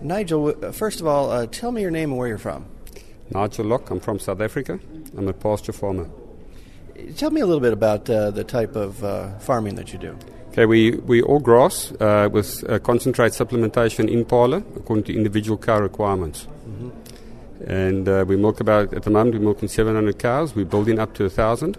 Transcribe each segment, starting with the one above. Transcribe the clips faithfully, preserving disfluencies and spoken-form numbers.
Nigel, uh, first of all, uh, tell me your name and where you're from. Nigel Locke, I'm from South Africa. I'm a pasture farmer. Tell me a little bit about uh, the type of uh, farming that you do. Okay, we, we all grass uh, with uh, concentrate supplementation in parlour according to individual cow requirements. Mm-hmm. And uh, we milk about, at the moment, we're milking seven hundred cows. We're building up to one thousand.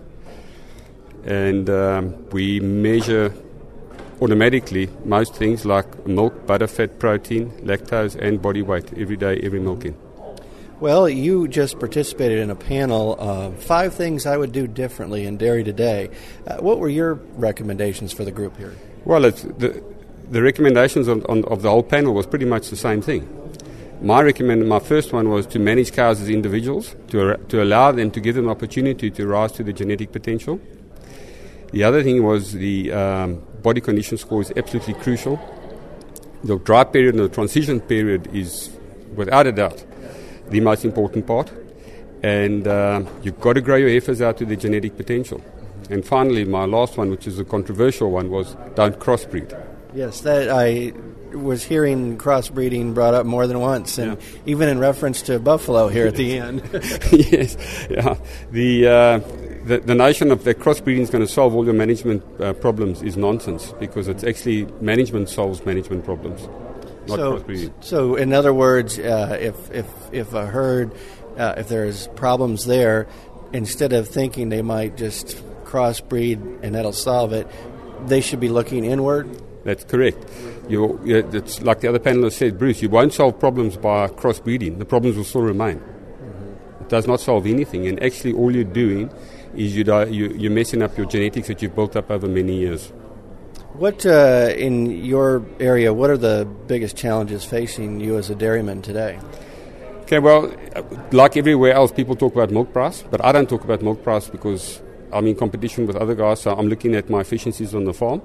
And um, we measure automatically most things like milk, butter, fat, protein, lactose, and body weight every day, every milking. Well, you just participated in a panel of five things I would do differently in dairy today. Uh, what were your recommendations for the group here? Well, it's the, the recommendations on, on, of the whole panel was pretty much the same thing. My recommend, my first one was to manage cows as individuals, to, to allow them to give them opportunity to rise to their genetic potential. The other thing was the um, body condition score is absolutely crucial. The dry period and the transition period is, without a doubt, the most important part. And uh, you've got to grow your heifers out to their genetic potential. And finally, my last one, which is a controversial one, was don't crossbreed. Yes, that I was hearing crossbreeding brought up more than once, and yeah. even in reference to buffalo here at the end. Yes, yeah. The, uh, the the notion of that crossbreeding is going to solve all your management uh, problems is nonsense, because it's actually management solves management problems, not so, crossbreeding. So, in other words, uh, if if if a herd, uh, if there's problems there, instead of thinking they might just crossbreed and that'll solve it, they should be looking inward. That's correct. You, it's like the other panelists said, Bruce, you won't solve problems by crossbreeding. The problems will still remain. Mm-hmm. It does not solve anything, and actually all you're doing is you die, you, you're messing up your genetics that you've built up over many years. What, uh, in your area, what are the biggest challenges facing you as a dairyman today? Okay, well, like everywhere else, people talk about milk price, but I don't talk about milk price because I'm in competition with other guys, so I'm looking at my efficiencies on the farm.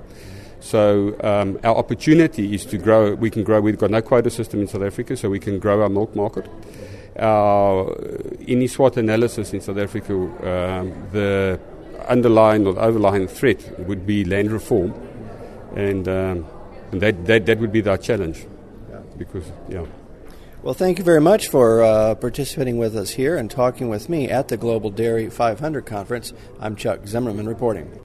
So um, our opportunity is to grow. We can grow. We've got no quota system in South Africa, so we can grow our milk market. Our any SWOT analysis in South Africa, um, the underlying or overlying threat would be land reform, and, um, and that, that that would be our challenge. Because yeah. Well, thank you very much for uh, participating with us here and talking with me at the Global Dairy five hundred Conference. I'm Chuck Zimmerman reporting.